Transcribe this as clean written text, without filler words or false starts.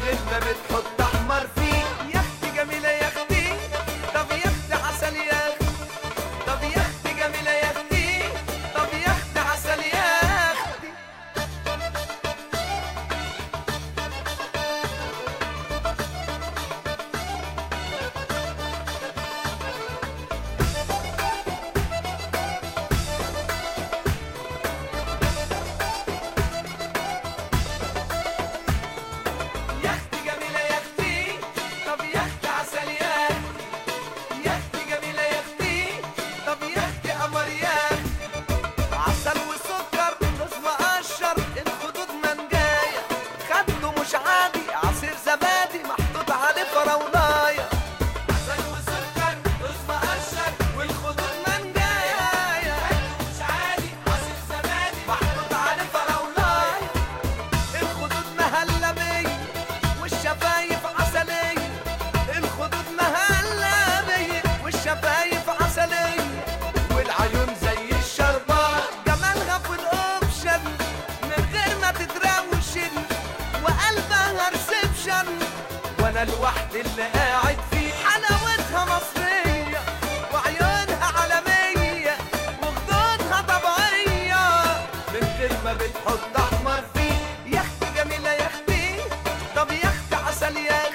غير ما بتحط احمر فيه. يا اختي جميله يا اختي، طب يا اختي عسل يا اختي، طب يا اختي جميله يا اختي، طب يا اختي عسل يا اختي. يا اختي جميله يا اختي، طب يا اختي عسل يا اختي، يا اختي جميله يا اختي، طب يا اختي قمر يا اختي. عسل وسكر رز مقشر الخدود منجايه، خده مش عادي عصير زبادي محطوط عليه فراولايه. عسل وسكر رز مقشر والخدود منجايه، خده مش عادي عصير زبادي محطوط عليه فراولايه. الخدود مهلبيه والشفايف عسليه، الخدود مهلبيه والشفايف عسليه، والعيون زي الشربات جمالها في الاوبشن من غير ما تتروشن، وقلبها ريسبشن وانا لوحدي اللي قاعد فيه. حلاوتها مصريه وعيونها عالميه وخدودها طبيعيه من غير ما بتحط احمر فيه. يا اختي جميله يا اختي، طب يا اختي عسل يا